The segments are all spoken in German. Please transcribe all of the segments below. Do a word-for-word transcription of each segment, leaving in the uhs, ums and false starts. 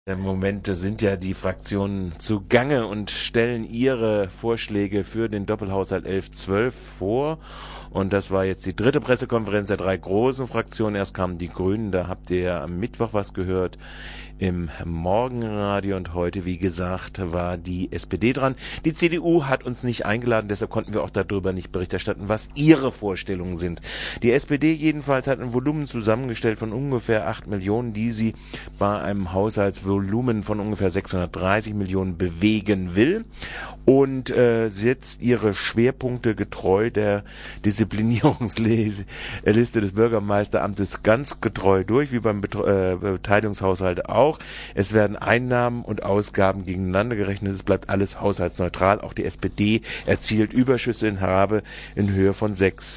Im Moment sind ja die Fraktionen zugange und stellen ihre Vorschläge für den Doppelhaushalt elf zwölf vor. Und das war jetzt die dritte Pressekonferenz der drei großen Fraktionen. Erst kamen die Grünen, da habt ihr ja am Mittwoch was gehört im Morgenradio. Und heute, wie gesagt, war die S P D dran. Die C D U hat uns nicht eingeladen, deshalb konnten wir auch darüber nicht Bericht erstatten, was ihre Vorstellungen sind. Die S P D jedenfalls hat ein Volumen zusammengestellt von ungefähr acht Millionen, die sie bei einem Haushaltsvolumen von ungefähr sechshundertdreißig Millionen bewegen will und äh, setzt ihre Schwerpunkte getreu der Disziplinierungsliste des Bürgermeisteramtes ganz getreu durch, wie beim Betre- äh, Beteiligungshaushalt auch. Es werden Einnahmen und Ausgaben gegeneinander gerechnet, es bleibt alles haushaltsneutral. Auch die S P D erzielt Überschüsse in Habe in Höhe von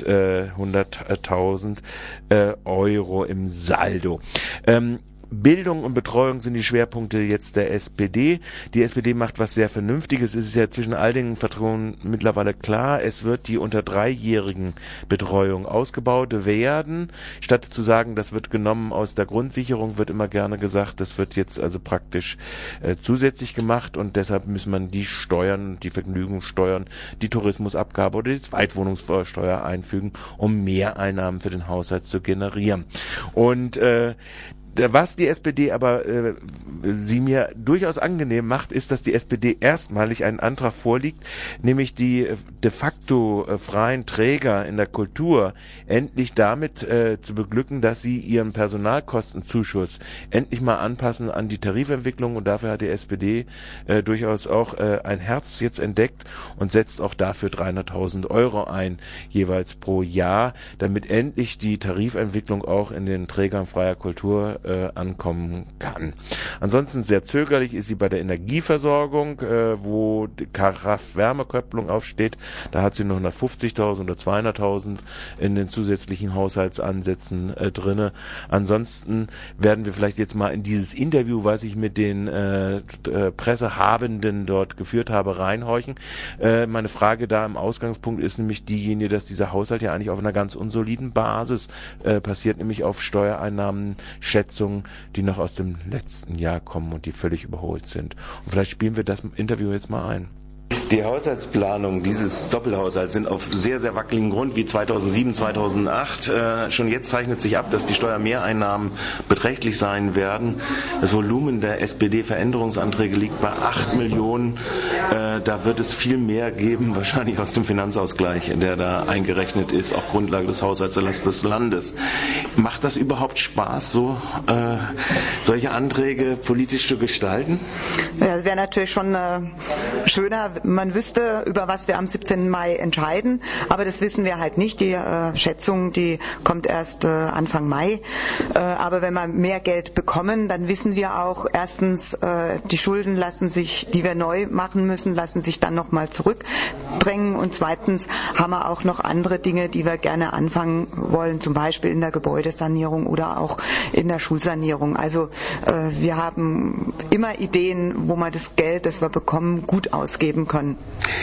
sechshunderttausend äh, Euro im Saldo. Ähm, Bildung und Betreuung sind die Schwerpunkte jetzt der S P D. Die S P D macht was sehr Vernünftiges. Es ist ja zwischen all den Fraktionen mittlerweile klar, es wird die unter dreijährigen Betreuung ausgebaut werden. Statt zu sagen, das wird genommen aus der Grundsicherung, wird immer gerne gesagt, das wird jetzt also praktisch äh, zusätzlich gemacht und deshalb muss man die Steuern, die Vergnügungssteuern, die Tourismusabgabe oder die Zweitwohnungssteuer einfügen, um Mehreinnahmen für den Haushalt zu generieren. Und äh, was die S P D aber äh, sie mir durchaus angenehm macht, ist, dass die S P D erstmalig einen Antrag vorliegt, nämlich die äh, de facto äh, freien Träger in der Kultur endlich damit äh, zu beglücken, dass sie ihren Personalkostenzuschuss endlich mal anpassen an die Tarifentwicklung, und dafür hat die S P D äh, durchaus auch äh, ein Herz jetzt entdeckt und setzt auch dafür dreihunderttausend Euro ein, jeweils pro Jahr, damit endlich die Tarifentwicklung auch in den Trägern freier Kultur Äh, ankommen kann. Ansonsten sehr zögerlich ist sie bei der Energieversorgung, äh, wo die Kraft-Wärme-Kopplung aufsteht. Da hat sie nur hundertfünfzigtausend oder zweihunderttausend in den zusätzlichen Haushaltsansätzen äh, drinne. Ansonsten werden wir vielleicht jetzt mal in dieses Interview, was ich mit den äh, äh, Pressehabenden dort geführt habe, reinhorchen. Äh, meine Frage da im Ausgangspunkt ist nämlich diejenige, dass dieser Haushalt ja eigentlich auf einer ganz unsoliden Basis äh, passiert, nämlich auf Steuereinnahmen, Schätzungen, die noch aus dem letzten Jahr kommen und die völlig überholt sind. Und vielleicht spielen wir das Interview jetzt mal ein. Die Haushaltsplanung dieses Doppelhaushalts sind auf sehr, sehr wackeligen Grund wie zweitausendsieben, zweitausendacht. Äh, schon jetzt zeichnet sich ab, dass die Steuermehreinnahmen beträchtlich sein werden. Das Volumen der S P D-Veränderungsanträge liegt bei acht Millionen. Äh, da wird es viel mehr geben, wahrscheinlich aus dem Finanzausgleich, der da eingerechnet ist auf Grundlage des Haushaltserlasses des Landes. Macht das überhaupt Spaß, so äh, solche Anträge politisch zu gestalten? Ja, das wäre natürlich schon äh, schöner, man wüsste, über was wir am siebzehnten Mai entscheiden, aber das wissen wir halt nicht. Die äh, Schätzung, die kommt erst äh, Anfang Mai. Äh, aber wenn wir mehr Geld bekommen, dann wissen wir auch, erstens, äh, die Schulden lassen sich, die wir neu machen müssen, lassen sich dann nochmal zurückdrängen, und zweitens haben wir auch noch andere Dinge, die wir gerne anfangen wollen, zum Beispiel in der Gebäudesanierung oder auch in der Schulsanierung. Also äh, wir haben immer Ideen, wo wir das Geld, das wir bekommen, gut ausgeben können.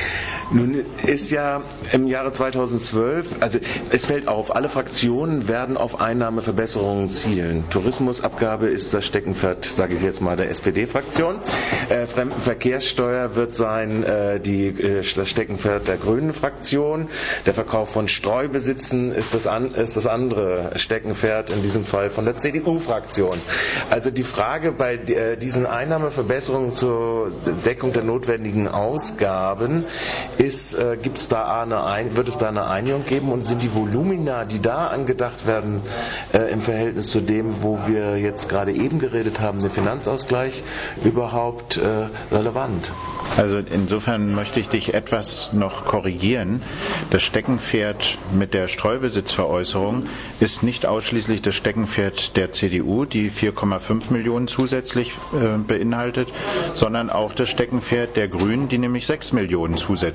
Nun ist ja im Jahre zweitausendzwölf, also es fällt auf, alle Fraktionen werden auf Einnahmeverbesserungen zielen. Tourismusabgabe ist das Steckenpferd, sage ich jetzt mal, der S P D-Fraktion. Äh, Fremdenverkehrssteuer wird sein äh, die, äh, das Steckenpferd der Grünen-Fraktion. Der Verkauf von Streubesitzen ist das, an, ist das andere Steckenpferd, in diesem Fall von der C D U-Fraktion. Also die Frage bei äh, diesen Einnahmeverbesserungen zur Deckung der notwendigen Ausgaben ist, äh, gibt's da eine ein, wird es da eine Einigung geben, und sind die Volumina, die da angedacht werden, äh, im Verhältnis zu dem, wo wir jetzt gerade eben geredet haben, der Finanzausgleich, überhaupt äh, relevant? Also insofern möchte ich dich etwas noch korrigieren. Das Steckenpferd mit der Streubesitzveräußerung ist nicht ausschließlich das Steckenpferd der C D U, die vier Komma fünf Millionen zusätzlich äh, beinhaltet, sondern auch das Steckenpferd der Grünen, die nämlich sechs Millionen zusätzlich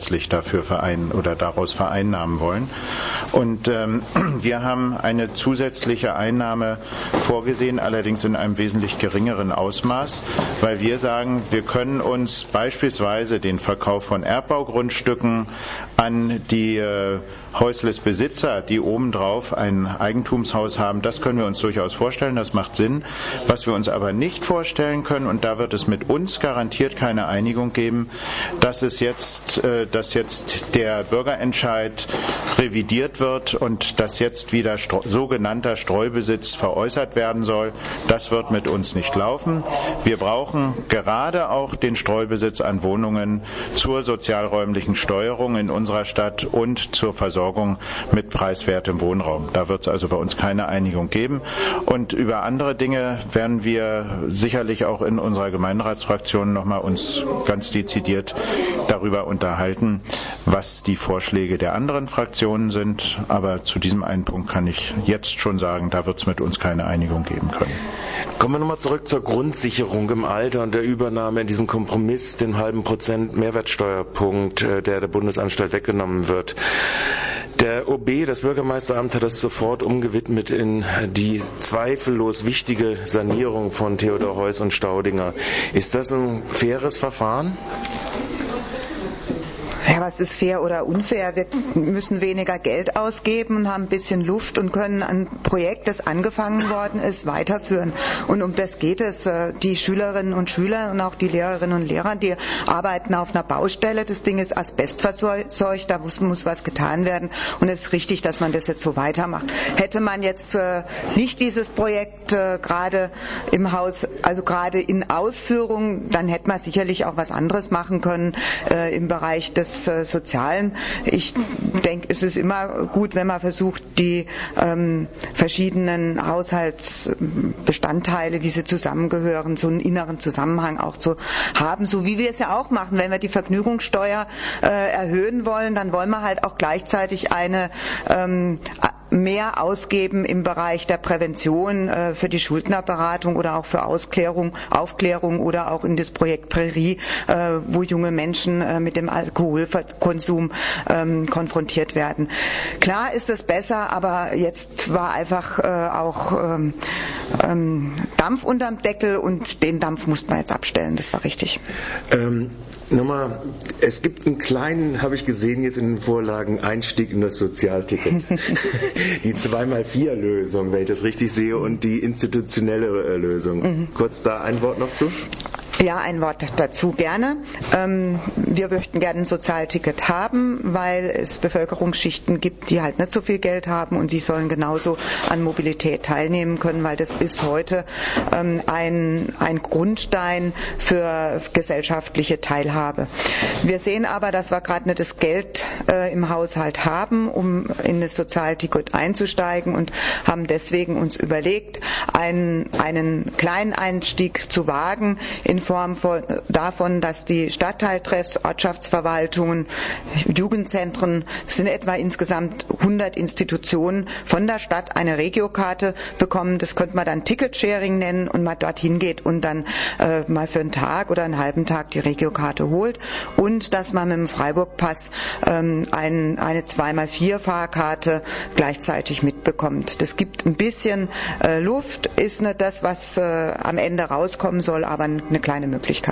zusätzlich dafür verein oder daraus vereinnahmen wollen. Und ähm, wir haben eine zusätzliche Einnahme vorgesehen, allerdings in einem wesentlich geringeren Ausmaß, weil wir sagen, wir können uns beispielsweise den Verkauf von Erbbaugrundstücken an die äh, Häuslesbesitzer, die obendrauf ein Eigentumshaus haben, das können wir uns durchaus vorstellen, das macht Sinn. Was wir uns aber nicht vorstellen können, und da wird es mit uns garantiert keine Einigung geben, dass es jetzt, äh, dass jetzt der Bürgerentscheid revidiert wird und dass jetzt wieder Stro- sogenannter Streubesitz veräußert werden soll. Das wird mit uns nicht laufen. Wir brauchen gerade auch den Streubesitz an Wohnungen zur sozialräumlichen Steuerung in unserer Stadt und zur Versorgung mit preiswertem Wohnraum. Da wird es also bei uns keine Einigung geben. Und über andere Dinge werden wir sicherlich auch in unserer Gemeinderatsfraktion nochmal uns ganz dezidiert darüber unterhalten, was die Vorschläge der anderen Fraktionen sind. Aber zu diesem einen Punkt kann ich jetzt schon sagen, da wird es mit uns keine Einigung geben können. Kommen wir nochmal zurück zur Grundsicherung im Alter und der Übernahme in diesem Kompromiss, den halben Prozent Mehrwertsteuerpunkt, der der Bundesanstalt weggenommen wird. Der O B, das Bürgermeisteramt, hat das sofort umgewidmet in die zweifellos wichtige Sanierung von Theodor Heuss und Staudinger. Ist das ein faires Verfahren? Ja, was ist fair oder unfair? Wir müssen weniger Geld ausgeben und haben ein bisschen Luft und können ein Projekt, das angefangen worden ist, weiterführen. Und um das geht es. Die Schülerinnen und Schüler und auch die Lehrerinnen und Lehrer, die arbeiten auf einer Baustelle. Das Ding ist asbestverseucht, da muss, muss was getan werden. Und es ist richtig, dass man das jetzt so weitermacht. Hätte man jetzt äh, nicht dieses Projekt äh, gerade im Haus, also gerade in Ausführung, dann hätte man sicherlich auch was anderes machen können äh, im Bereich des Sozialen. Ich denke, es ist immer gut, wenn man versucht, die ähm, verschiedenen Haushaltsbestandteile, wie sie zusammengehören, so einen inneren Zusammenhang auch zu haben, so wie wir es ja auch machen. Wenn wir die Vergnügungssteuer äh, erhöhen wollen, dann wollen wir halt auch gleichzeitig eine ähm, mehr ausgeben im Bereich der Prävention äh, für die Schuldnerberatung oder auch für Ausklärung, Aufklärung oder auch in das Projekt Prärie, äh, wo junge Menschen äh, mit dem Alkoholkonsum ähm, konfrontiert werden. Klar ist es besser, aber jetzt war einfach äh, auch ähm, ähm, Dampf unterm Deckel und den Dampf musste man jetzt abstellen. Das war richtig. Ähm Nochmal, es gibt einen kleinen, habe ich gesehen jetzt in den Vorlagen, Einstieg in das Sozialticket. Die zwei mal vier Lösung, wenn ich das richtig sehe, und die institutionelle Lösung. Mhm. Kurz da ein Wort noch zu? Ja, ein Wort dazu gerne. Ähm, wir möchten gerne ein Sozialticket haben, weil es Bevölkerungsschichten gibt, die halt nicht so viel Geld haben und die sollen genauso an Mobilität teilnehmen können, weil das ist heute ähm, ein, ein Grundstein für gesellschaftliche Teilhabe. Wir sehen aber, dass wir gerade nicht das Geld äh, im Haushalt haben, um in das Sozialticket einzusteigen und haben deswegen uns überlegt, einen, einen kleinen Einstieg zu wagen in Form von, davon, dass die Stadtteiltreffs, Ortschaftsverwaltungen, Jugendzentren, es sind etwa insgesamt hundert Institutionen von der Stadt eine Regiokarte bekommen. Das könnte man dann Ticket-Sharing nennen und man dorthin geht und dann äh, mal für einen Tag oder einen halben Tag die Regiokarte holt und dass man mit dem Freiburg-Pass ähm, ein, eine zwei mal vier Fahrkarte gleichzeitig mitbekommt. Das gibt ein bisschen äh, Luft, ist nicht das, was äh, am Ende rauskommen soll, aber eine kleine Möglichkeit.